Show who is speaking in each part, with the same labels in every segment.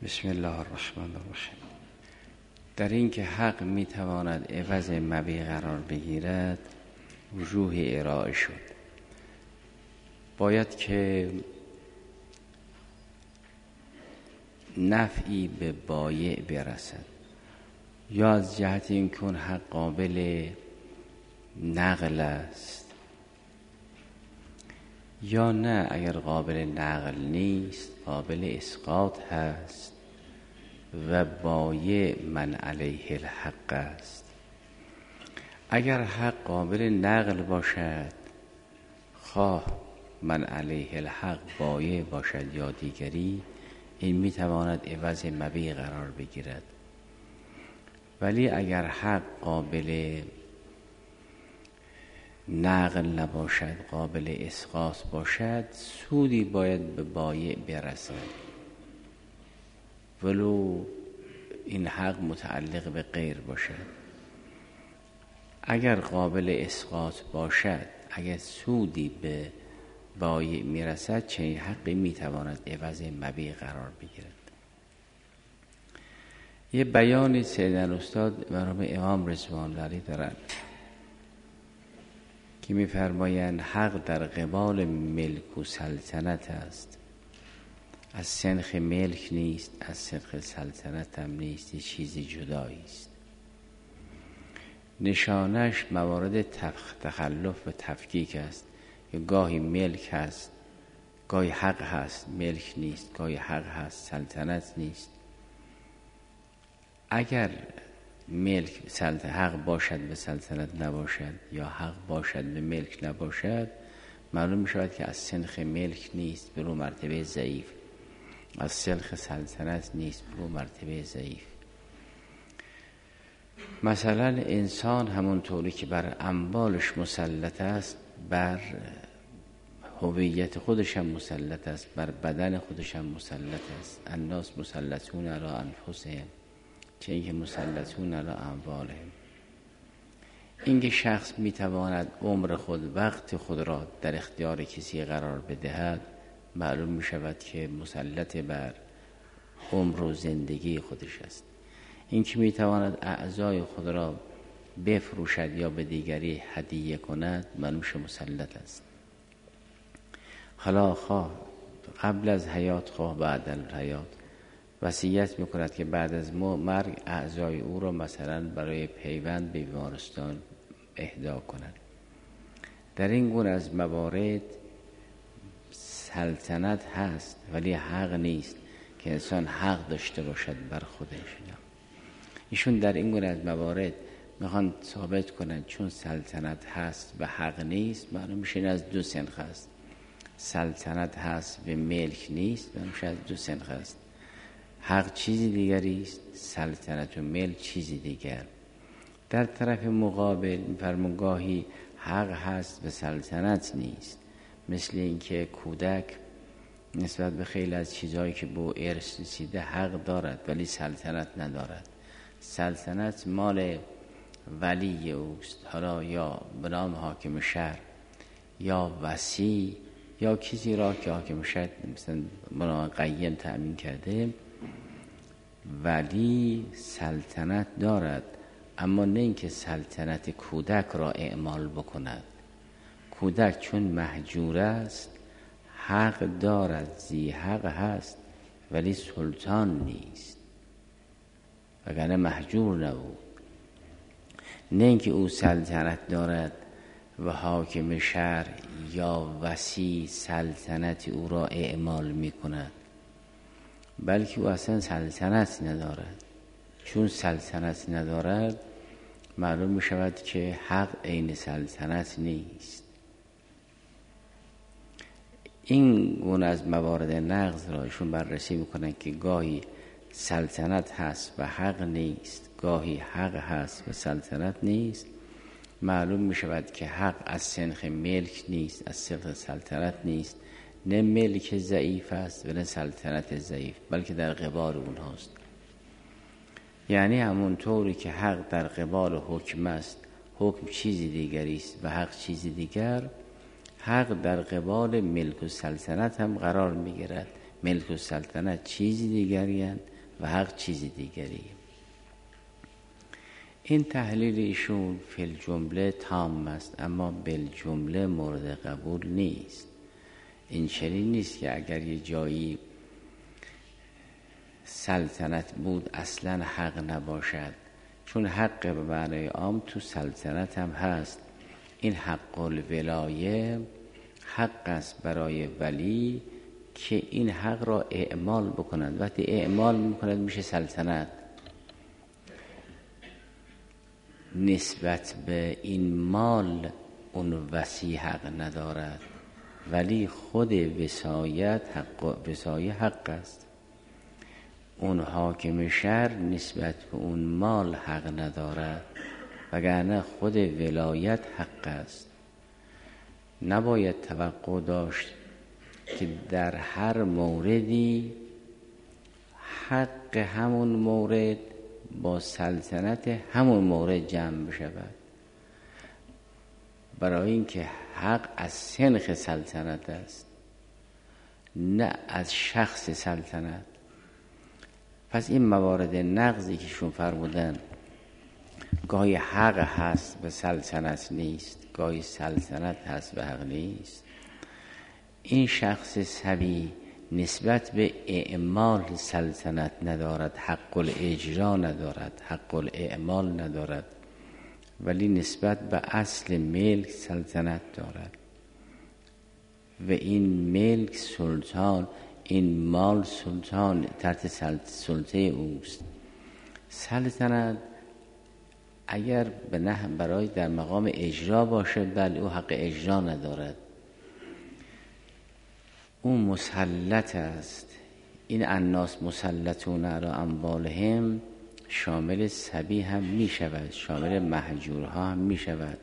Speaker 1: بسم الله الرحمن الرحیم. در این که حق میتواند عوض مبیع قرار بگیرد وجوه ارائه شد. باید که نفعی به بایع برسد، یا از جهت این که حق قابل نقل است، یا نه اگر قابل نقل نیست قابل اسقاط هست و بایع من علیه الحق است. اگر حق قابل نقل باشد، خواه من علیه الحق بایع باشد یا دیگری، این میتواند عوض مبیع قرار بگیرد. ولی اگر حق قابل نقل نباشد، قابل اسقاط باشد، سودی باید به بایع برسد ولو این حق متعلق به غیر باشد. اگر قابل اسقاط باشد، اگر سودی به بایع میرسد، چنین حقی میتواند عوض مبیع قرار بگیرد. یه بیانی سیدنا استاد مرحوم امام رضوان الله علیه دارند که می‌فرمایند حق در قبال ملک و سلطنت است، از سنخ ملک نیست، از سنخ سلطنت هم نیست، یه چیزی جدایی است. نشانش موارد تخلف و تفکیک است که گاهی ملک هست، گاهی حق هست ملک نیست، گاهی حق هست سلطنت نیست. اگر ملک حق باشد به سلطنت نباشد، یا حق باشد به ملک نباشد، معلوم می شود که از سنخ ملک نیست، به رو مرتبه ضعیف، از سنخ سلطنت نیست، به رو مرتبه ضعیف. مثلا انسان همونطوری که بر اموالش مسلط است، بر هویت خودش هم مسلط است، بر بدن خودش هم مسلط است. الناس مسلطون علی انفسهم چه اینکه مسلطون علی اموالهم. اینکه شخص میتواند عمر خود، وقت خود را در اختیار کسی قرار بدهد، معلوم می شود که مسلط بر عمر و زندگی خودش است. اینکه میتواند اعضای خود را بفروشد یا به دیگری هدیه کند، معلوم شد مسلط است. حالا خواه قبل از حیات خواه بعد از حیات وصیت میکند که بعد از مرگ اعضای او را مثلا برای پیوند به بیمارستان اهدا کند. در این گونه از موارد سلطنت هست ولی حق نیست که انسان حق داشته باشد بر خودش. ایشون در این گونه از موارد میخوان ثابت کنند چون سلطنت هست و حق نیست، معلوم میشه این از دو سنخ است. سلطنت هست و ملک نیست، معلوم میشه از دو سنخ است. حق چیزی دیگری است، سلطنت و ملک چیزی دیگر. در طرف مقابل میفرمون گاهی حق هست و سلطنت نیست، مثل اینکه کودک نسبت به خیلی از چیزهایی که به ارث رسیده حق دارد ولی سلطنت ندارد. سلطنت مال ولی اوست، حالا یا به نام حاکم شهر یا وصی یا کسی را که حاکم شهر مثلا بنا قیم تأمین کرده، ولی سلطنت دارد، اما نه اینکه سلطنت کودک را اعمال بکند. کودک چون مهجور است حق دارد، ذی حق هست ولی سلطان نیست، وگرنه مهجور نبود. نه اینکه او سلطنت دارد و حاکم شهر یا وصی سلطنت او را اعمال می کند، بلکه او اصلا سلطنت ندارد. چون سلطنت ندارد معلوم می شود که حق عین سلطنت نیست. این گونه از موارد نقض را ایشون بررسی میکنن که گاهی سلطنت هست و حق نیست، گاهی حق هست و سلطنت نیست. معلوم می شود که حق از سنخ ملک نیست، از سنخ سلطنت نیست. نه ملک ضعیف است و نه سلطنت ضعیف، بلکه در قبال اونهاست. یعنی همونطوری که حق در قبال حکم است، حکم چیزی دیگری است و حق چیزی دیگر، حق در قبال ملک و سلطنت هم قرار میگیرد. ملک و سلطنت چیزی دیگری هستند و حق چیز دیگری. این تحلیل ایشون فی الجمله تام است، اما بالجمله مورد قبول نیست. این چنین نیست که اگر یه جایی سلطنت بود اصلا حق نباشد، چون حق به معنای عام تو سلطنت هم هست. این حق الولایه حق است برای ولی که این حق را اعمال بکنند. وقتی اعمال میکند میشه سلطنت. نسبت به این مال اون وصی حق ندارد، ولی خود وصایت حق است. اون حاکم شهر نسبت به اون مال حق ندارد، وگرنه خود ولایت حق است. نباید توقع داشت که در هر موردی حق همون مورد با سلطنت همون مورد جمع بشود، برای اینکه حق از سنخ سلطنت است نه از شخص سلطنت. پس این موارد نقضی که شون فرمودن گاهی حق هست و سلطنت نیست، گاهی سلطنت هست و حق نیست. این شخص سبی نسبت به اعمال سلطنت ندارد، حق الاجرا ندارد، حق الاعمال ندارد، ولی نسبت به اصل ملک سلطنت دارد و این ملک سلطان، این مال سلطان تحت سلطه اوست. سلطنت اگر به نه برای در مقام اجرا باشه بله او حق اجرا ندارد، اون مسلط است. این الناس مسلطون علی اموالهم شامل سبی هم می شود، شامل مهجورها هم می شود.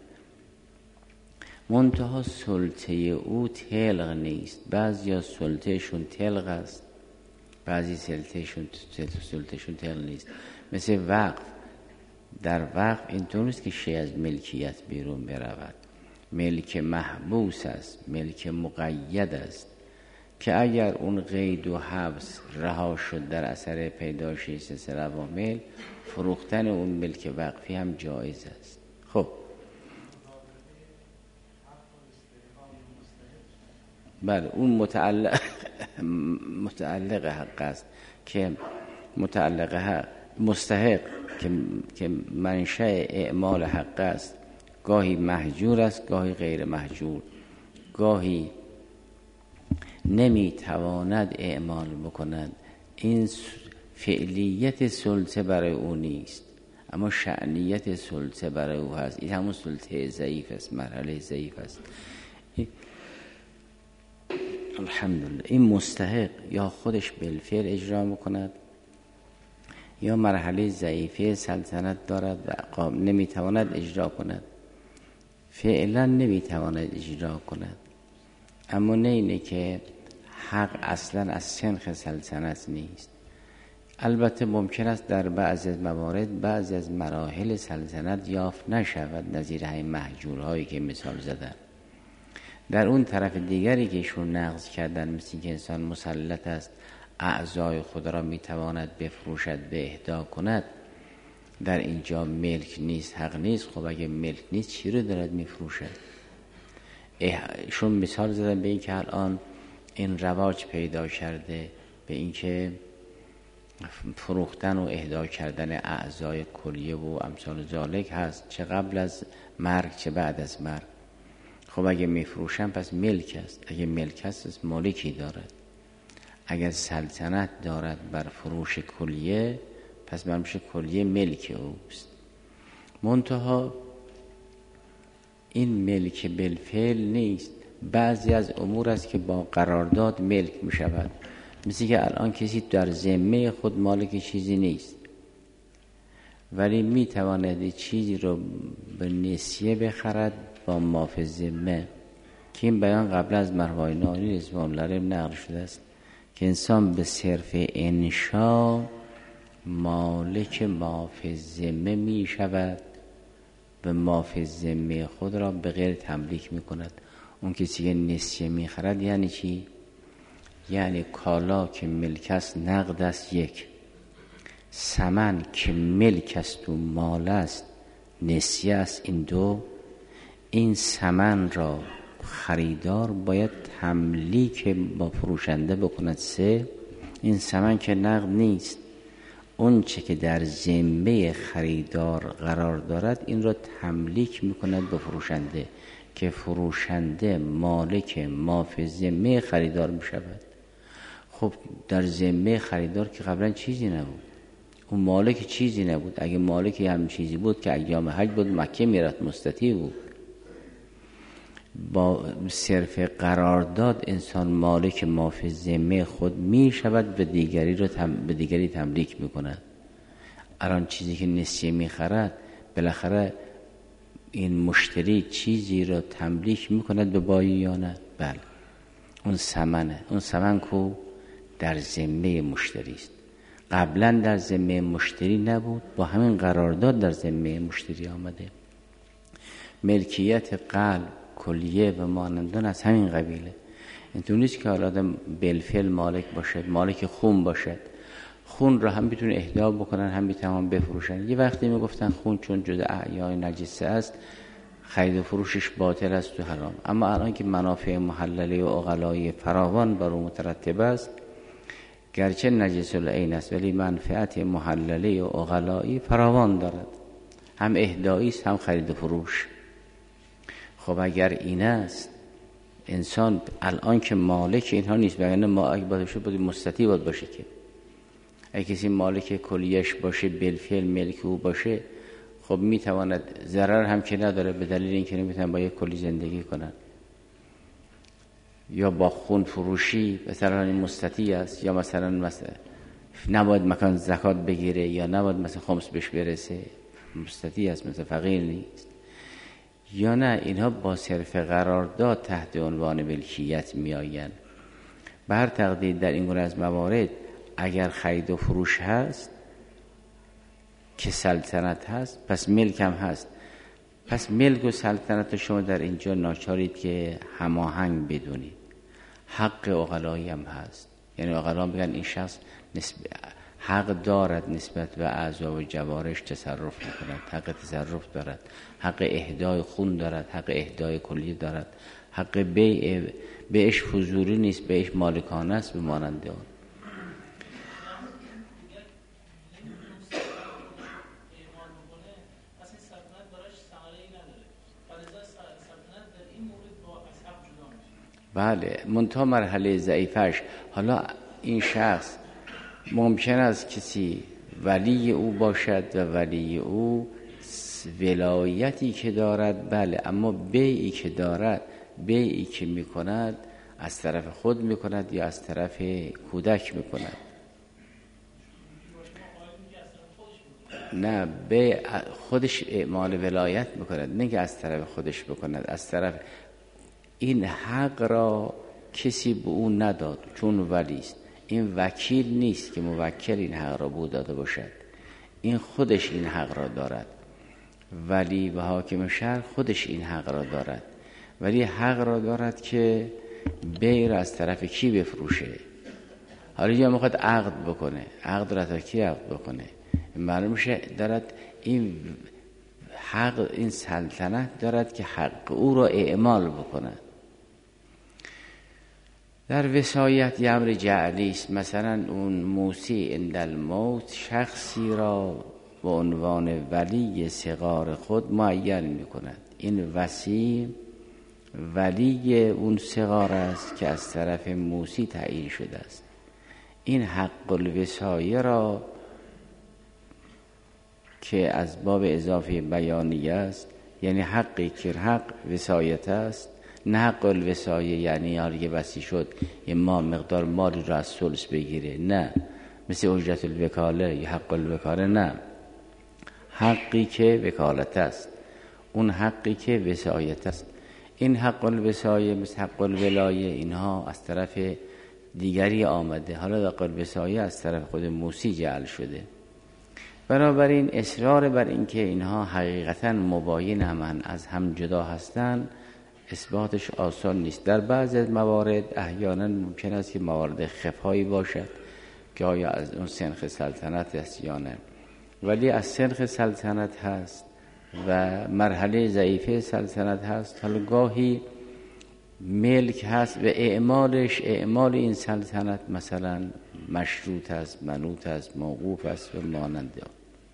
Speaker 1: منتها سلطه او تلق نیست. بعضی ها سلطهشون تلق است، بعضی سلطهشون تلق نیست. مثل وقف. در وقف اینطور نیست که شیء از ملکیت بیرون برود، ملک محبوس است، ملک مقید است که اگر اون قید و حبس رها شد در اثر پیدایش سلسله عوامل، فروختن اون ملک وقفی هم جایز است. خب بله اون متعلق حق است که متعلق حق مستحق که منشأ اعمال حق است. گاهی محجور است، گاهی غیر محجور، گاهی نمیتواند اعمال بکند. این فعلیت سلطه برای او نیست، اما شأنیت سلطه برای او هست. این همون سلطه ضعیف است، مرحله ضعیف است. الحمدلله این مستحق یا خودش بالفعل اجرا میکند یا مرحله ضعیفه سلطنت دارد و نمیتواند اجرا کند. فعلا نمیتواند اجرا کند، اما نه اینه که حق اصلا از سنخ سلطنت نیست. البته ممکن است در بعضی از موارد بعضی از مراحل سلطنت یافت نشود، نظیر همین محجورهایی که مثال زدن. در اون طرف دیگری که ایشون نقض کردن، مثل که انسان مسلط است اعضای خود را میتواند بفروشد، به اهدا کند، در اینجا ملک نیست، حق نیست. خب اگه ملک نیست چی رو دارد میفروشد؟ ایشون مثال زدن به این که الان این رواج پیدا کرده به این که فروختن و اهدا کردن اعضای کلیه و امثال ذالک هست، چه قبل از مرگ چه بعد از مرگ. خب اگه میفروشن پس ملک است، اگه ملک است مالکی دارد. اگر سلطنت دارد بر فروش کلیه پس برمیشه کلیه ملک اوست. منتها این ملک بالفعل نیست. بعضی از امور است که با قرارداد ملک می شود، مثل که الان کسی در ذمه خود مالک چیزی نیست، ولی می تواند چیزی رو به نسیه بخرد با مافی ذمه، که این بیان قبل از مرحوم نانی رضوان الله نقل شده است که انسان به صرف انشا مالک مافی ذمه می شود و مافی ذمه خود را به غیر تملیک می کند. اون کسی که نسیه می خرد یعنی چی؟ یعنی کالا که ملک است نقد است یک، ثمن که ملک است و مال است نسیه است. این دو، این ثمن را خریدار باید تملیک با فروشنده بکند. سه، این ثمن که نقد نیست، اون چه که در ذمه خریدار قرار دارد این را تملیک میکند به فروشنده که فروشنده مالک ما فی ذمه خریدار میشود. خب در ذمه خریدار که قبلا چیزی نبود، اون مالک چیزی نبود. اگه مالک هم چیزی بود که ایام حج بود مکه میرفت، مستطیع بود. با صرف قرارداد انسان مالک ما فی ذمه خود می شود، به دیگری را به دیگری تملیک می کند. الان چیزی که نسیه می خرد بالاخره این مشتری چیزی را تملیک می کند به بایی یا نه؟ بله، اون ثمنه. اون ثمن کو در ذمه مشتری است. قبلا در ذمه مشتری نبود، با همین قرارداد در ذمه مشتری آمده. ملکیت قلب، کلیه و مانندان از همین قبیله. اینطور نیست که آدم بالفعل مالک باشد، مالک خون باشد. خون را هم میتونه اهدا بکنن، هم میتونن بفروشن. یه وقتی میگفتن خون چون جزء احیای نجسه است خرید و فروشش باطل است و حرام. اما الان که منافع محلله و عقلایی فراوان بر او مترتب است، گرچه نجس العین است ولی منفعت محلله و عقلایی فراوان دارد، هم اهدایی است هم خرید و فروش. خب اگر این است، انسان الان که مالک اینها نیست، بگنه ما اگه باشه بود مستطیع بود باشه که اگه کسی مالک کلیش باشه، بالفعل ملک او باشه، خب میتواند ضرر هم که نداره، به دلیل اینکه نمیتونن با یک کلی زندگی کنن. یا با خون فروشی مثلا این مستطیع است، یا مثلا نباید مکان زکات بگیره، یا نباید مثلا خمس بهش برسه، مستطیع است، مثلا فقیر نیست. یا نه، اینها با صرف قرارداد تحت عنوان ملکیت می آیند. به هر تقدیر در این گونه از موارد اگر خرید و فروش هست که سلطنت هست، پس ملک هم هست. پس ملک و سلطنت شما در اینجا ناچارید که هماهنگ بدونید. حق عقلایی هم هست، یعنی عقلا بگن این شخص حق دارد نسبت به اعضا و جوارش تصرف میکند، حق تصرف دارد، حق اهدای خون دارد، حق اهدای کلی دارد، حق بیع بهش فضولی نیست، بهش مالکانه است به مانند آن. بله، منتها مرحله ضعیفش، حالا این شخص ممکن است کسی ولی او باشد و ولی او ولایتی که دارد، بله، اما بیعی که دارد، بیعی که میکند از طرف خود میکند یا از طرف کودک میکند. نه، بیع خودش اعمال ولایت میکند، نه که از طرف خودش بکند، از طرف این حق را کسی به او نداد چون ولی است. این وکیل نیست که موکل این حق را به او داده باشد، این خودش این حق را دارد. ولی و حاکم شهر خودش این حق را دارد، ولی حق را دارد که بیع را از طرف کی بفروشه. حالا یا میخواد عقد بکنه، عقد را تا کی عقد بکنه؟ معلوم میشه دارد این حق، این سلطنت دارد که حق او را اعمال بکنه. در وصایت یه امر جعلی است. مثلا اون موسی عند الموت شخصی را به عنوان ولی صغار خود معین میکند. این وصی ولی اون صغار است که از طرف موسی تعیین شده است. این حق الوصایه را که از باب اضافه بیانیه است، یعنی حقی که حق وصایت است، نه حق الوصایه یعنی یه وصی شد یه مقدار مالی را از ثلث بگیره، نه، مثل اجرت الوکاله یا حق الوکاله، نه، حقی که وکالت است، اون حقی که وصایت است. این حق الوصایه مثل حق الولایه اینها از طرف دیگری آمده، حالا حق الوصایه از طرف خود موسی جعل شده. بنابراین اصرار بر این که اینها حقیقتا مباین همن، از هم جدا هستن، اثباتش آسان نیست. در بعض موارد احیانا ممکن است که موارد خفایی باشد که آیا از اون سنخ سلطنت است یا نه، ولی از سنخ سلطنت هست و مرحله ضعیفه سلطنت هست. حالا گاهی ملک هست و اعمال این سلطنت مثلا مشروط است، منوط است، موقوف است و مانند آن.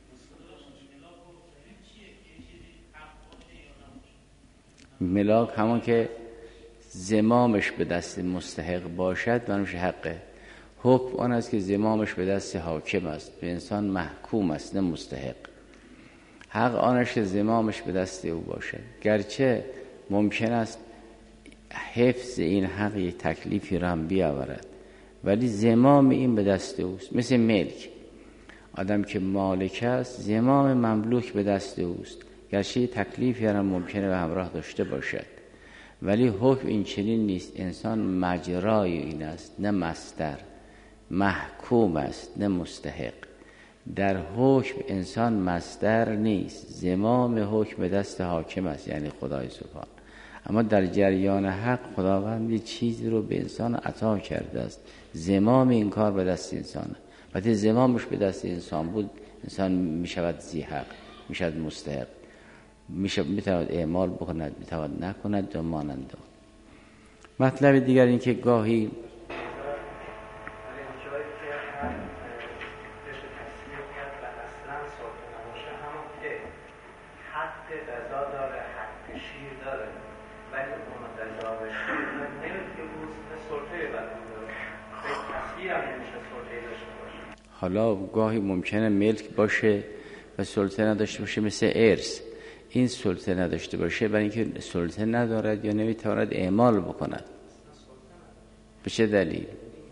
Speaker 1: ملاک همون که زمامش به دست مستحق باشد منوش حقه. حکم آن است که زمامش به دست حاکم است، به انسان محکوم است نه مستحق. حق آنش که زمامش به دست او باشد، گرچه ممکن است حفظ این حق یک تکلیفی را هم بیاورد، ولی زمام این به دست اوست. مثل ملک، آدم که مالک است زمام مملوک به دست اوست، گرچه تکلیفی هم ممکنه به همراه داشته باشد، ولی حکم این چنین نیست. انسان مجرای این است نه مصدر، محکوم است نه مستحق. در حکم انسان مصدر نیست، زمام حکم به دست حاکم است، یعنی خدای سبحان. اما در جریان حق خداوند یه چیزی رو به انسان عطا کرده است، زمام این کار به دست انسانه. وقتی زمامش به دست انسان بود، انسان میشود ذی حق، میشود مستحق، میتواند اعمال بکند، میتواند نکند و مانند آن. مطلب دیگر این که گاهی حالا گاهی ممکنه ملک باشه و سلطه نداشته باشه، مثل ارث. این سلطه نداشته باشه برای اینکه سلطه ندارد یا نمیتواند اعمال بکند. به چه دلیل؟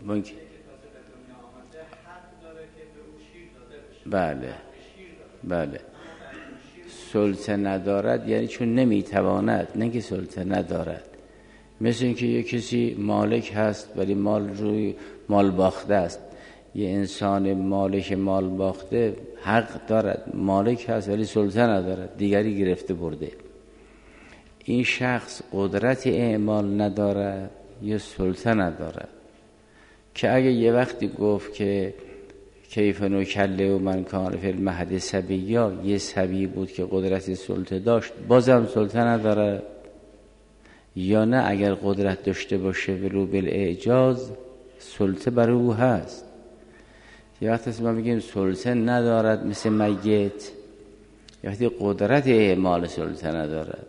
Speaker 1: بله سلطه ندارد یعنی چون نمیتواند، نه که سلطه ندارد. مثل اینکه یک کسی مالک هست ولی مال باخته است. یه انسان مالک مال باخته حق دارد، مالک هست ولی سلطه ندارد، دیگری گرفته برده. این شخص قدرت اعمال ندارد یا سلطه ندارد، که اگه یه وقتی گفت که کیف نکله و من کان فی المهد صبیا، یه صبی بود که قدرت سلطه داشت، بازم سلطه نداره. یا نه اگر قدرت داشته باشه ولو بالاعجاز سلطه برای او هست. یه وقتی ما میگیم سلطه ندارد مثل میت، یه وقتی قدرت اعمال سلطه ندارد.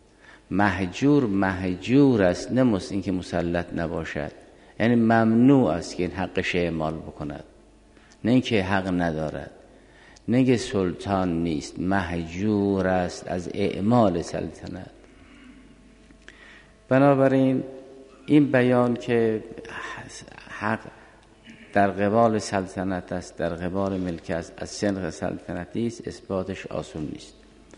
Speaker 1: محجور است، نه این که مسلط نباشد، یعنی ممنوع است که این حقش اعمال بکند، نه این که حق ندارد، نه که سلطان نیست، محجور است از اعمال سلطنت. بنابراین این بیان که حق در قبال سلطنت است، در قبال ملک است، از سنخ سلطنتی است، اثباتش آسون نیست.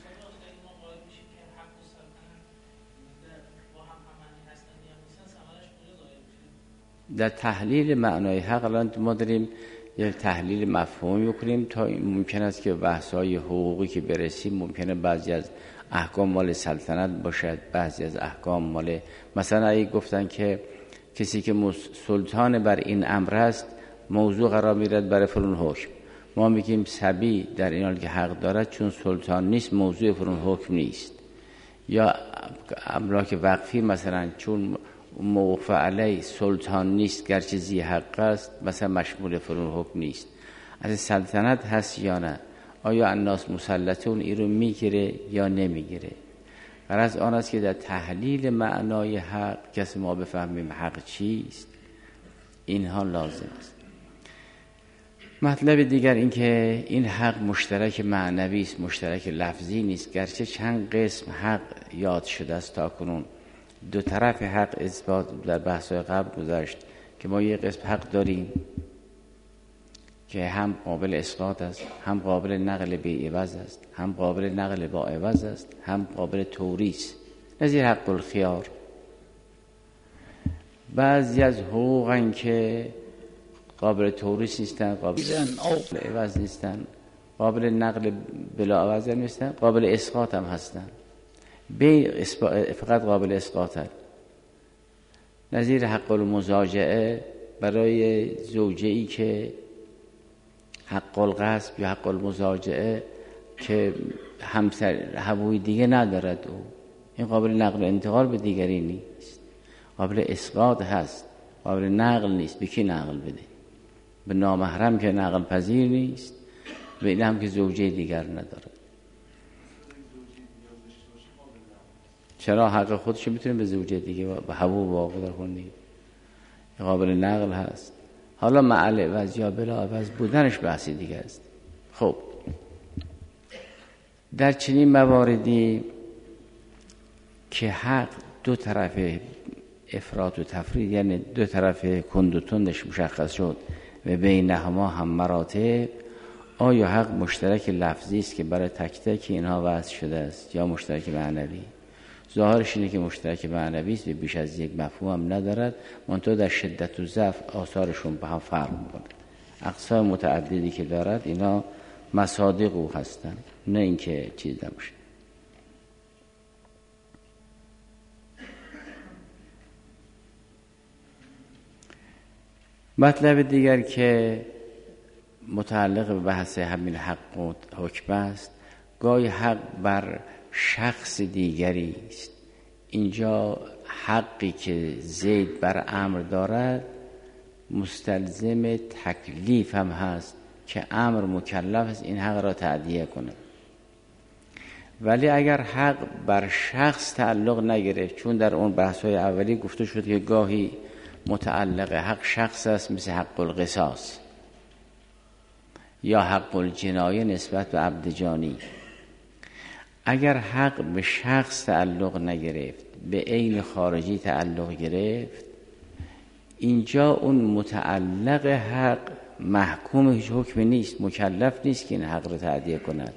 Speaker 1: در تحلیل معنای حق الان ما داریم یک تحلیل مفهومی بکنیم تا ممکن است که بحث‌های حقوقی که برسیم ممکنه بعضی از احکام مال سلطنت باشد، بعضی از احکام مال، مثلا اگه گفتن که کسی که سلطان بر این امر است موضوع قرار می‌گیرد برای فلان حکم، ما میگیم صبی در این حال که حق دارد چون سلطان نیست موضوع فلان حکم نیست. یا املاک وقفی مثلا چون موقوف علی سلطان نیست گرچه ذی حق است، مثلا مشمول فلان حکم نیست. از سلطنت هست یا نه؟ آیا الناس مسلطون این رو میگیره یا نمیگیره؟ غرض آن است که در تحلیل معنای حق کسی ما بفهمیم حق چیست، اینها لازم است. مطلب دیگر این که این حق مشترک معنوی است، مشترک لفظی نیست، گرچه چند قسم حق یاد شده است تا کنون. دو طرف حق اثبات در بحث‌های قبل گذشت که ما یک قسم حق داریم که هم قابل اسقاط است، هم قابل نقل بی عوض است، هم قابل نقل با عوض است، هم قابل توریث، نظیر حق الخیار. بعضی از حقوقن که قابل توریث نیستن، قابل عوض نیستن، قابل نقل بلا عوض نیستن، قابل اسقاط هم هستن، فقط قابل اسقاطن. نظیر حق المزاجعه برای زوجه‌ای که حق الغصب یا حق المضاجعه که هووی دیگه ندارد، او این قابل نقل و انتقال به دیگری نیست، قابل اسقاط هست، قابل نقل نیست. به کی نقل بده؟ به نامحرم که نقل پذیر نیست، به این هم که زوجه دیگر نداره. چرا حق خودش میتونه به زوجه دیگه به هوو واقع کنه، قابل نقل هست. حالا معل عوض یا بلا عوض بودنش بحثی دیگه است. خب در چنین مواردی که حق دو طرف افراط و تفرید، یعنی دو طرف کند و تندش مشخص شد و بینهما هم مراتب، آیا حق مشترک لفظی است که برای تک تک اینها وضع شده است یا مشترک معنوی؟ ظاهرش اینه که مشترک معنوی است و بیش از یک مفهوم هم ندارد، منتها در شدت و ضعف آثارشون به هم فرق میکنه. اقسام متعددی که دارد اینا مصادیق او هستند، نه اینکه چیز نباشه. مطلب دیگر که متعلق به بحث همین حق و حکم است، گاهی حق بر شخص دیگری است. اینجا حقی که زید بر امر دارد مستلزم تکلیف هم هست که امر مکلف است این حق را تأدیه کنه. ولی اگر حق بر شخص تعلق نگرفت، چون در اون بحث‌های اولی گفته شد که گاهی متعلق حق شخص است، مثل حق القصاص یا حق الجنایه نسبت به عبد جانی. اگر حق به شخص تعلق نگرفت، به عین خارجی تعلق گرفت، اینجا اون متعلق حق محکوم هیچ حکم نیست، مکلف نیست که این حق رو تأدیه کند.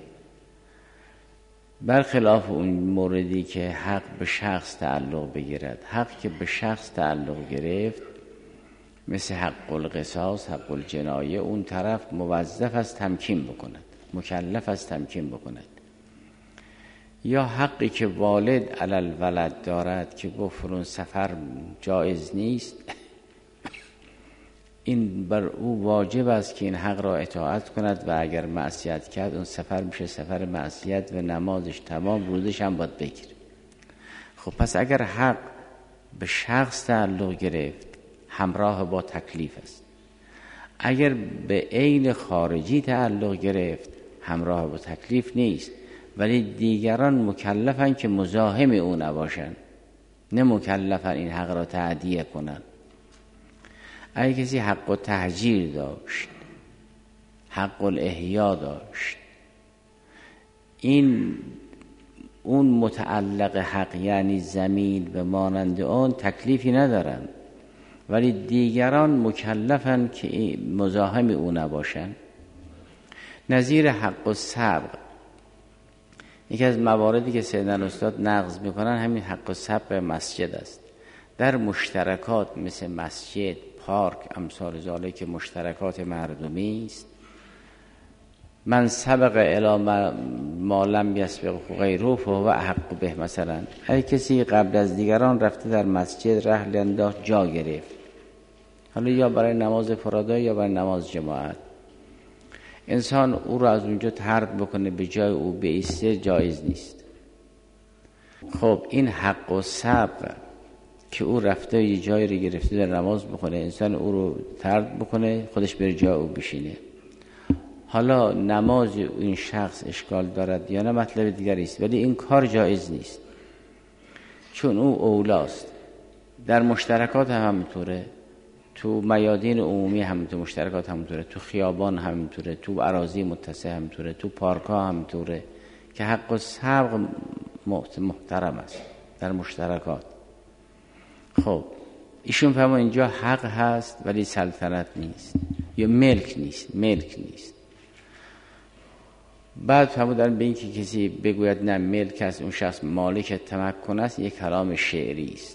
Speaker 1: برخلاف اون موردی که حق به شخص تعلق بگیرد، حق که به شخص تعلق گرفت مثل حق القصاص، حق الجنایه، اون طرف موظف است تمکین بکند، مکلف است تمکین بکند. یا حقی که والد علی الولد دارد که گفت سفر جایز نیست، این بر او واجب است که این حق را اطاعت کند و اگر معصیت کرد اون سفر میشه سفر معصیت و نمازش تمام، روزش هم باید بگیره. خب پس اگر حق به شخص تعلق گرفت همراه با تکلیف است، اگر به عین خارجی تعلق گرفت همراه با تکلیف نیست، ولی دیگران مکلفن که مزاحم او نباشن، نه مکلفن این حق را تأدیه کنن. اگه کسی حق التهجیر داشت، حق الاحیا داشت، این اون متعلق حق یعنی زمین و مانند آن تکلیفی ندارن، ولی دیگران مکلفن که مزاحم او نباشن. نظیر حق السبق، یکی از مواردی که سیدنا استاد نقض میکنن همین حق السبق مسجد است. در مشترکات مثل مسجد، پارک، امثال ذالک که مشترکات مردمی است، من سبق الی ما لم یسبق غیره فهو احق به. مثلا اگه کسی قبل از دیگران رفته در مسجد رحل انداخت، جا گرفت، حالا یا برای نماز فرادی یا برای نماز جماعت، انسان او رو از اونجا طرد بکنه به جای او بایسته، جایز نیست. خب این حق و سبق که او رفته یه جایی رو گرفته در نماز بکنه، انسان او رو طرد بکنه، خودش بره جای او بشینه، حالا نماز این شخص اشکال دارد یا نه مطلب دیگری است، ولی این کار جایز نیست، چون او اولاست. در مشترکات هم همینطوره، تو میادین عمومی همینطوره، مشترکات همینطوره، تو خیابان همینطوره، تو اراضی متسع همینطوره، تو پارک ها همینطوره که حق و سبق محترم است در مشترکات. خب ایشون فهمه اینجا حق هست ولی سلطنت نیست یا ملک نیست. بعد فهمودن به این که کسی بگوید نه ملک است، اون شخص مالک تمکن است، یک کلام شعری است.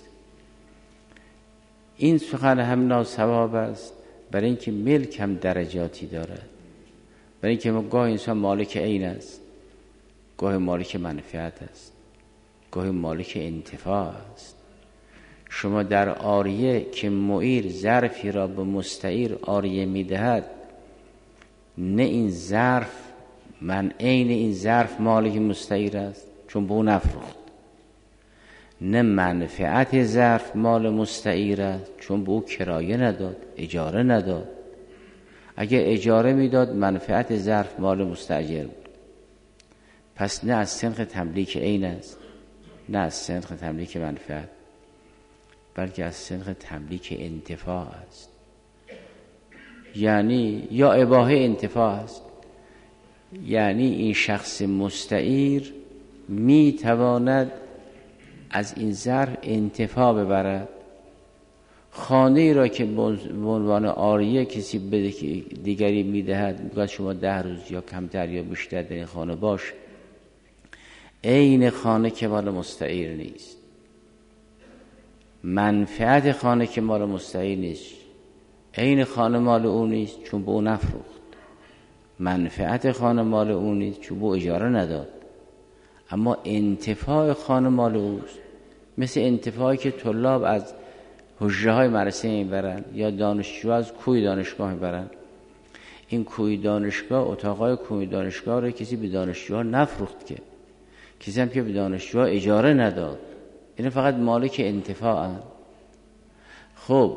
Speaker 1: این سخن هم ناصواب است، برای اینکه ملک هم درجاتی دارد، برای اینکه گاه انسان مالک عین است، گاه مالک منفعت است، گاه مالک انتفاع است. شما در عاریه که معیر ظرفی را به مستعیر عاریه میدهد، نه این ظرف من عین این ظرف مالک مستعیر است چون به او نفروخت، نه منفعت ظرف مال مستعیر است چون به او کرایه نداد، اجاره نداد. اگه اجاره میداد منفعت ظرف مال مستاجر بود. پس نه از سنخ تملیک عین است، نه از سنخ تملیک منفعت، بلکه از سنخ تملیک انتفاع است. یعنی یا اباحه انتفاع است، یعنی این شخص مستعیر می تواند از این ظرف انتفاع ببرد. خانه ای را که به عنوان عاریه کسی به دیگری میدهد، میگوید شما 10 روز یا کمتر یا بیشتر در این خانه باش، عین خانه که مال مستعیر نیست، منفعت خانه که مال مستعیر نیست، عین خانه مال او نیست چون به او نفروخت، منفعت خانه مال او نیست چون به او اجاره نداد، اما انتفاع خانه مال اوست. مثل انتفاعی که طلاب از حجره های مدرسه میبرن یا دانشجو از کوی دانشگاه میبرن. این کوی دانشگاه، اتاقای کوی دانشگاه رو کسی به دانشجوها نفروخت، که کسی هم که به دانشجوها اجاره نداد، این فقط مالک انتفاعن. خب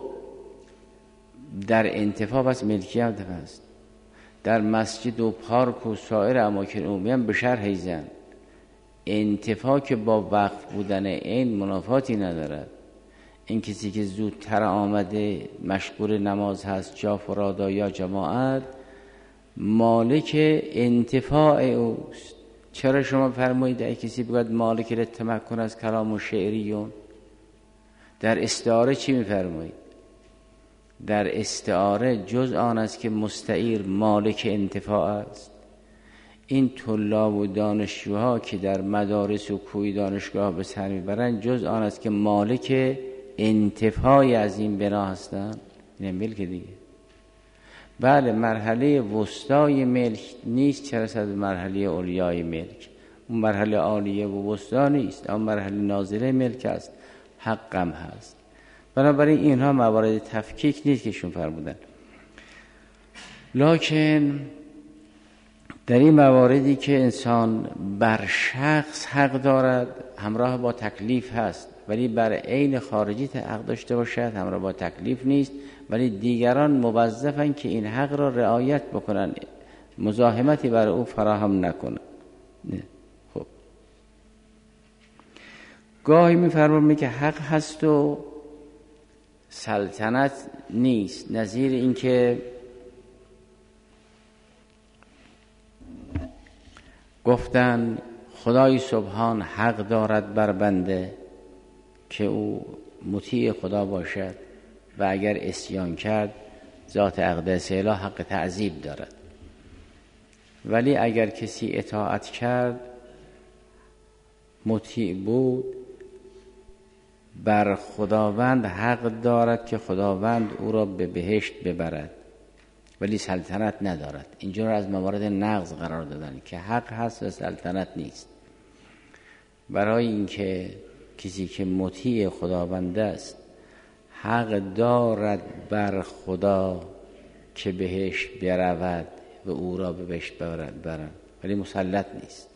Speaker 1: در انتفاع بس ملکیت هست. در مسجد و پارک و سایر اماکن عمومی هم به شرح ایزن انتفاع که با وقف بودن این منافاتی ندارد. این کسی که زودتر آمده مشغول نماز هست، جا فرادا یا جماعت، مالک انتفاع اوست. چرا شما فرمایید ای کسی بگوید مالک التمکن از کلام و شعریون؟ در استعاره چی میفرمایید؟ در استعاره جز آن است که مستعیر مالک انتفاع است. این طلاب و دانشجوها که در مدارس و کوی دانشگاه به سر میبرند جز آن است که مالک انتفاعی از این بنا هستند. این ملک دیگه. بله مرحله وسطای ملک نیست، چه رسد به مرحله علیای ملک. اون مرحله عالیه و وسطا نیست، اون مرحله نازله ملک است، حقم هست. بنابراین اینها موارد تفکیک نیست که شون فرمودن. لکن در این مواردی که انسان بر شخص حق دارد همراه با تکلیف هست، ولی بر عین خارجی حق داشته باشد همراه با تکلیف نیست، ولی دیگران موظفن که این حق را رعایت بکنن، مزاحمتی بر او فراهم نکنن. خب گاهی میفرماییم که حق هست و سلطنت نیست. نظیر این که گفتن خدای سبحان حق دارد بر بنده که او مطیع خدا باشد و اگر عصیان کرد ذات اقدس اله حق تعذیب دارد، ولی اگر کسی اطاعت کرد مطیع بود بر خداوند حق دارد که خداوند او را به بهشت ببرد، ولی سلطنت ندارد. اینجا را از موارد نقض قرار دادن که حق هست و سلطنت نیست. برای اینکه کسی که مطیع خداوند است حق دارد بر خدا که بهشت برود و او را به بهشت برد، ولی مسلط نیست.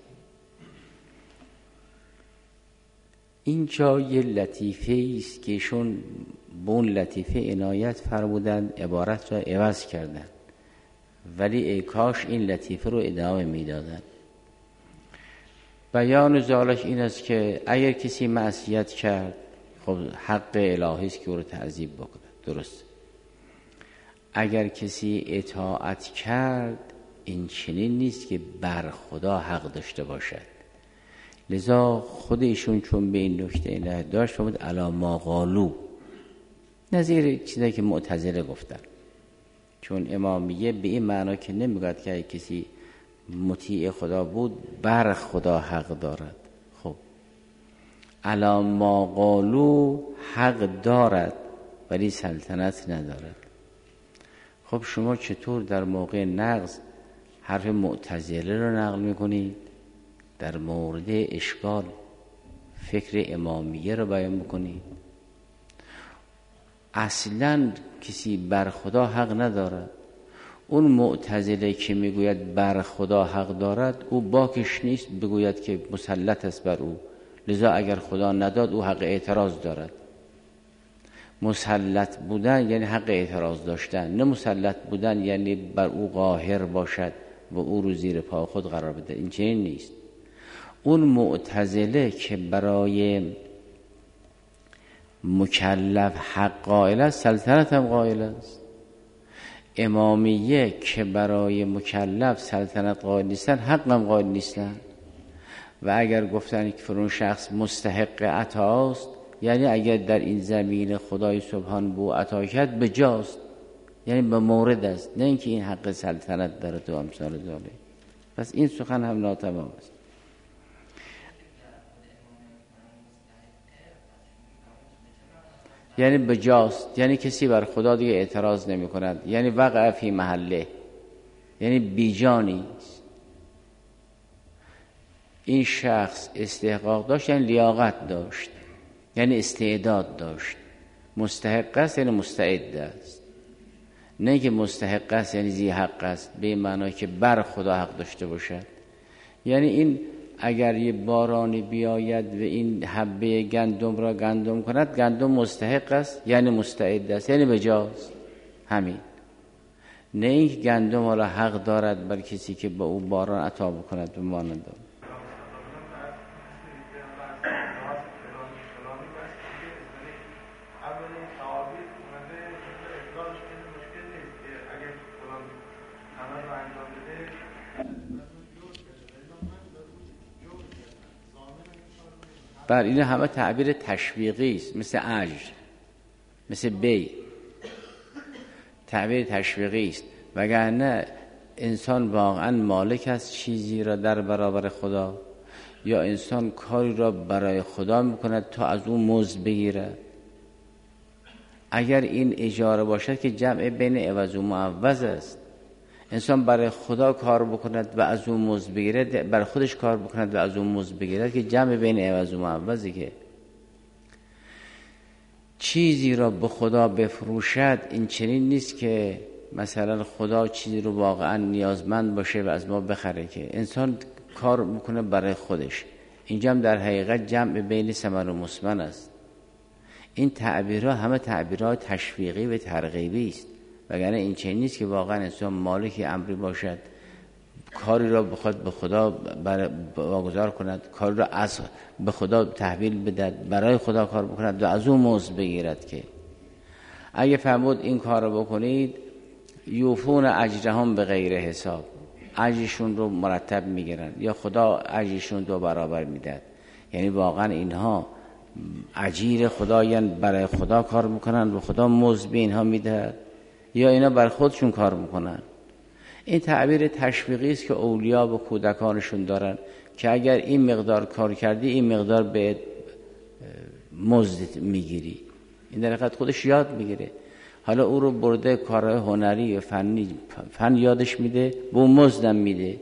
Speaker 1: این جای لطیفه است که ایشون به اون لطیفه عنایت فرمودن، عبارت را عوض کردن، ولی ای کاش این لطیفه رو ادامه میدادن. بیان ذالک این است که اگر کسی معصیت کرد خب حق الهی است که او رو تعذیب بکنه، درست. اگر کسی اطاعت کرد این چنین نیست که بر خدا حق داشته باشد. لذا خود ایشون چون به این نکته عنایت داشت فرمود الا ما قالو، نظیر چیزایی که معتزله گفتن. چون امامیه به این معنا که نمیگوید که کسی مطیع خدا بود بر خدا حق دارد. خب الا ما قالو حق دارد ولی سلطنت ندارد. خب شما چطور در موقع نقض حرف معتزله رو نقل میکنید، در مورد اشکال فکر امامیه رو بیان میکنید؟ اصلا کسی بر خدا حق ندارد. اون معتزله که میگوید بر خدا حق دارد، او باکش نیست بگوید که مسلط است بر او، لذا اگر خدا نداد او حق اعتراض دارد. مسلط بودن یعنی حق اعتراض داشتن، نه مسلط بودن یعنی بر او قاهر باشد و او رو زیر پا خود قرار بده. این چنین نیست. اون معتزله که برای مکلف حق قائل است، سلطنت هم قائل است. امامیه که برای مکلف سلطنت قائل نیستن، حق هم قائل نیستن. و اگر گفتن که فرون شخص مستحق عطاست، یعنی اگر در این زمین خدای سبحان بو عطا کرد به جاست، یعنی به مورد است، نه اینکه این حق سلطنت داره تو امثال داره. پس این سخن هم ناتمام است. یعنی به جاست، یعنی کسی بر خدا دیگه اعتراض نمی کند، یعنی وقع فی محله، یعنی بیجانی. این شخص استحقاق داشت یعنی لیاقت داشت، یعنی استعداد داشت. مستحق است یعنی مستعد است، نه که مستحق است یعنی ذی حق است به این معنی که بر خدا حق داشته باشد. یعنی این اگر یه بارانی بیاید و این حبه گندم را گندم کند، گندم مستحق است یعنی مستعد است، یعنی بجاست. همین، نه اینکه گندم را حق دارد بر کسی که به او باران عطا بکند به مانند. بر این همه تعبیر تشویقی است، مثل اجر، مثل بی، تعبیر تشویقی است. وگرنه انسان واقعا مالک است چیزی را در برابر خدا، یا انسان کاری را برای خدا میکند تا از اون مزد بگیرد. اگر این اجاره باشد که جمع بین عوض و معوض است. انسان برای خدا کار بکند و از اون مزد بگیرد، برای خودش کار بکند و از اون مزد بگیرد، که جمع بین عوض و معوضی. که چیزی را به خدا بفروشد، این چنین نیست که مثلا خدا چیزی رو واقعا نیازمند باشه و از ما بخره، که انسان کار میکنه برای خودش. اینجا هم در حقیقت جمع بین ثمر و مثمن است. این تعبیرها همه تعبیرها تشویقی و ترغیبی است، وگرنه این چنین نیست که واقعا انسان مالک امری باشد، کاری را بخواد به خدا واگذار کند، کاری را از به خدا تحویل بدهد، برای خدا کار بکند و از اون مزد بگیرد. که اگه فرمود این کار رو بکنید، یوفون اجرهم به غیر حساب، اجرشون رو مرتب میگیرن، یا خدا اجرشون 2 برابر میدهد. یعنی واقعا اینها اجیر خدایان، برای خدا کار میکنن و خدا مزد به اینها میدهد، یا اینا بر خودشون کار میکنن. این تعبیر تشویقی است که اولیا به کودکانشون دارن، که اگر این مقدار کار کردی این مقدار به مزد میگیری. این در حقیقت خودش یاد میگیره. حالا او رو برده کارهای هنری و فن یادش میده و اون مزدم میده،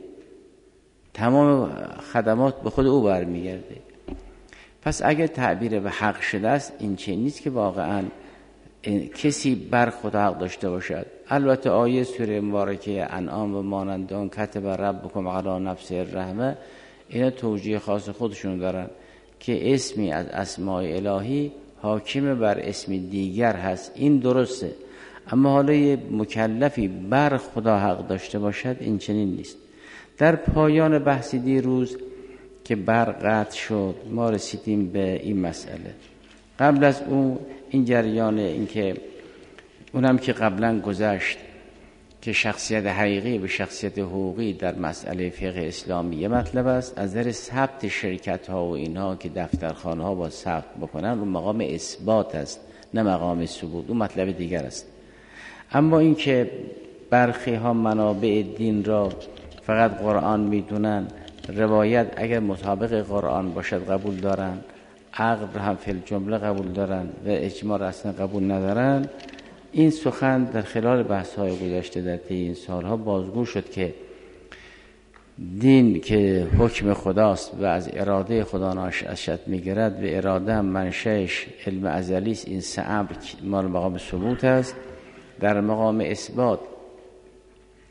Speaker 1: تمام خدمات به خود او برمیگرده. پس اگر تعبیر به حق شده است، این چه نیست که واقعا کسی بر خدا حق داشته باشد. البته آیه سوره مبارکه انعام و مانند آن کتب ربکم علی نفسه الرحمه، اینا توجیه خاص خودشون دارن که اسمی از اسماء الهی حاکم بر اسم دیگر هست. این درسته، اما حالا یه مکلفی بر خدا حق داشته باشد، این چنین نیست. در پایان بحثی دیروز که برقطع شد، ما رسیدیم به این مسئله. قبل از اون این جریان، این که اونم که قبلا گذشت که شخصیت حقیقی و شخصیت حقوقی در مسئله فقه اسلامی یه مطلب است. از نظر ثبت شرکت ها و اینها که دفترخانه ها با ثبت بکنن، رو مقام اثبات است نه مقام ثبوت، اون مطلب دیگر است. اما این که برخی ها منابع دین را فقط قرآن میدونن، روایت اگر مطابق قرآن باشد قبول دارن، عقل هم فی الجمله قبول دارن و اجماع اصلا قبول ندارن. این سخن در خلال بحث‌های گذشته در طی این سالها بازگو شد که دین که حکم خداست و از اراده خدا ناشأت می‌گیرد و اراده هم منشأش علم ازلی است، این 3 امر مال مقام ثبوت است. در مقام اثبات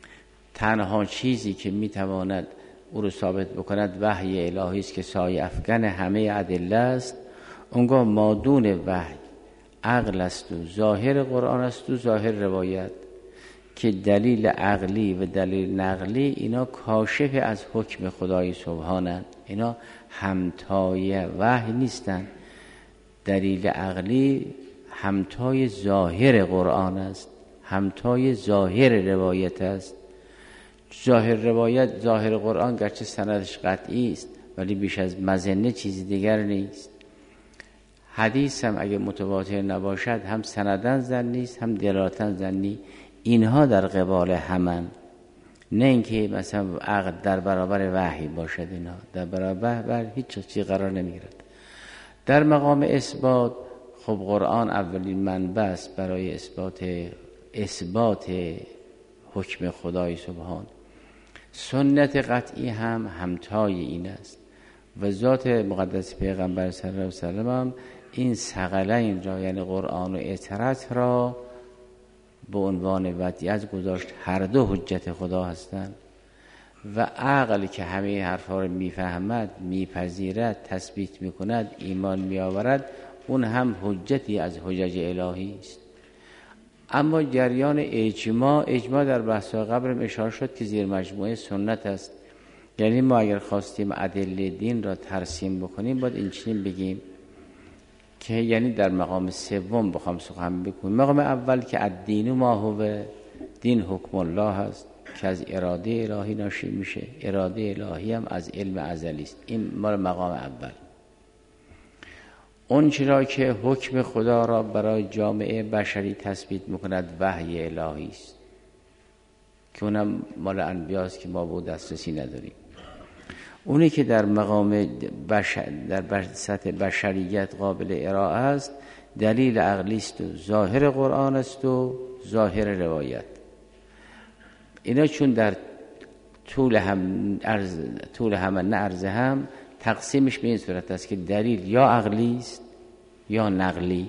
Speaker 1: تنها چیزی که میتواند او رو ثابت بکند وحی الهی است که سایه افکن همه ادله است. اونگاه مادون وحی عقل است و ظاهر قرآن است و ظاهر روایت، که دلیل عقلی و دلیل نقلی اینا کاشف از حکم خدای سبحانند، اینا همتای وحی نیستند. دلیل عقلی همتای ظاهر قرآن است، همتای ظاهر روایت است. ظاهر روایت، ظاهر قرآن گرچه سندش قطعی است ولی بیش از مظنه چیزی دیگر نیست. حدیث هم اگه متواتر نباشد هم سندن ظنی است هم دلالتن ظنی. اینها در قبال همن، نه اینکه مثلا عقل در برابر وحی باشد، اینا در برابر هیچ چیزی قرار نمیگیرد. در مقام اثبات خب قرآن اولین منبع است برای اثبات حکم خدای سبحان. سنت قطعی هم همتای این است و ذات مقدس پیغمبر صلی الله علیه و سلم هم این ثقلین را یعنی قرآن و اطرت را به عنوان ودیعت گذاشت. هر دو حجت خدا هستند و عقل که همه حرفا را میفهمد، میپذیرد، تثبیت میکند، ایمان میآورد، اون هم حجتی از حجج الهی است. اما جریان اجماع در بحث قبل اشاره شد که زیر مجموعه سنت است. یعنی ما اگر خواستیم ادله دین را ترسیم بکنیم باید این چنین بگیم که یعنی در مقام سوم بخوام سخن بکنیم. مقام اول که الدین ما هو، دین حکم الله است که از اراده الهی ناشی میشه. اراده الهی هم از علم ازلی است. این مقام اول. اون چرا که حکم خدا را برای جامعه بشری تثبیت میکند وحی الهی است که اونم مال انبیاست که ما به دسترسی نداریم. اونی که در مقام در سطح بشریت قابل ارائه است دلیل عقلی است و ظاهر قرآن است و ظاهر روایت. اینا چون در طول هم نه عرض هم تقسیمش به این صورت است که دلیل یا عقلی است یا نقلی.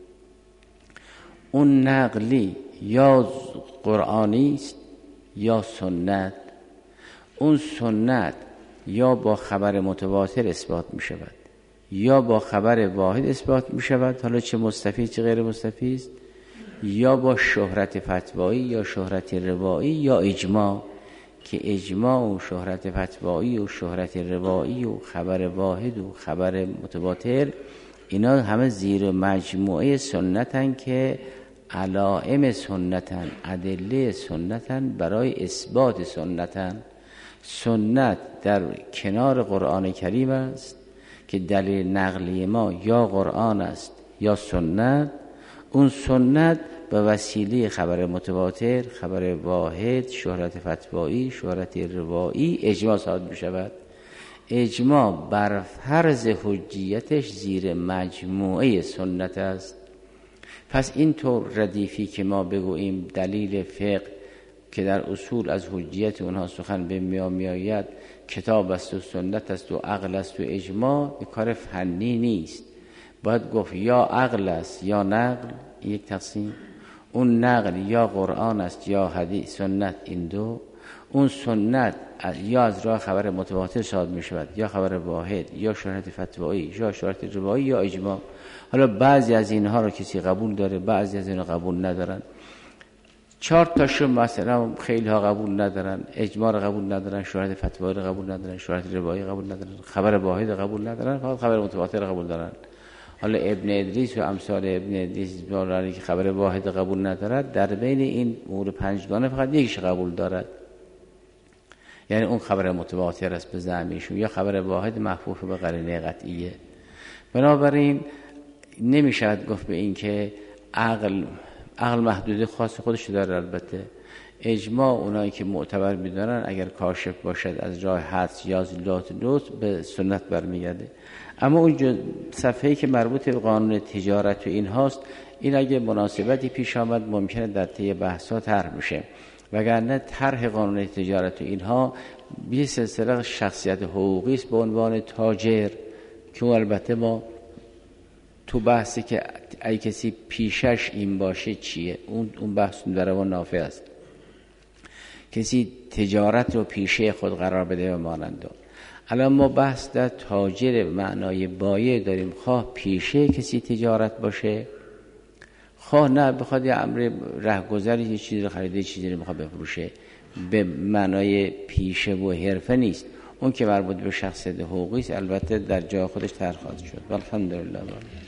Speaker 1: اون نقلی یا قرآنی است یا سنت. اون سنت یا با خبر متواتر اثبات می شود یا با خبر واحد اثبات می شود، حالا چه مستفید چه غیر مستفید است، یا با شهرت فتوایی یا شهرت روایی یا اجماع، که اجماع و شهرت فتوایی و شهرت روایی و خبر واحد و خبر متواتر اینا همه زیر مجموعه سنتن که علائم سنتن، ادله سنتن، برای اثبات سنتن. سنت در کنار قرآن کریم است که دلیل نقلی ما یا قرآن است یا سنت. اون سنت به وسیله خبر متواتر، خبر واحد، شهرت فتوایی، شهرت روایی اجماع صادر می شود. اجماع بر فرض حجیتش زیر مجموعه سنت است. پس این طور ردیفی که ما بگوییم دلیل فقه که در اصول از حجیت اونها سخن به میآید، کتاب است و سنت است و عقل است و اجماع، این کار فنی نیست. باید گفت یا عقل است یا نقل، یک تقسیم. اون نقل یا قرآن است یا حدیث سنت، این دو. اون سنت یا از راه خبر متواتر صادر می شود یا خبر واحد یا شهرت فتوایی یا شهرت روایی یا اجماع. حالا بعضی از اینها رو کسی قبول داره، بعضی از اینها قبول ندارن. 4 تاشون مثلا خیلی ها قبول ندارن، اجماع رو قبول ندارن، شهرت فتوایی رو قبول ندارن، شهرت روایی قبول ندارن، خبر واحد رو قبول ندارن، فقط خبر متواتر رو قبول دارن. حالا ابن ادریس و امثال ابن ادریس که خبر واحد قبول ندارد، در بین این امور 5گانه فقط یکیش قبول دارد، یعنی اون خبر متواتر است به زعم ایشون، یا خبر واحد محفوظ به قرینه قطعیه. بنابراین نمیشد گفت به این که عقل محدود خاص خودش داره. البته اجماع اونایی که معتبر میدارن اگر کاشف باشد از راه حدس یا لطف به سنت برمیگرده. اما اون صفحه‌ای که مربوط به قانون تجارت و این هاست، این اگه مناسبتی پیش آمد ممکنه در طی بحث‌ها طرح بشه، وگرنه طرح قانون تجارت و اینها یه سلسله شخصیت حقوقی است به عنوان تاجر که البته ما تو بحثی که ای کسی پیشش این باشه چیه، اون بحث در روان نافع است. کسی تجارت رو پیشه خود قرار بده و مانند. الان ما بحث در تاجر معنای بایع داریم، خواه پیشه کسی تجارت باشه، خواه نه بخواد یه امر رهگذر یه چیزی رو خریده، چیزی رو میخواد بفروشه، به معنای پیشه و حرفه نیست. اون که مربوط به شخصیت حقوقی است البته در جای خودش طرح خواهد شد. الحمدلله.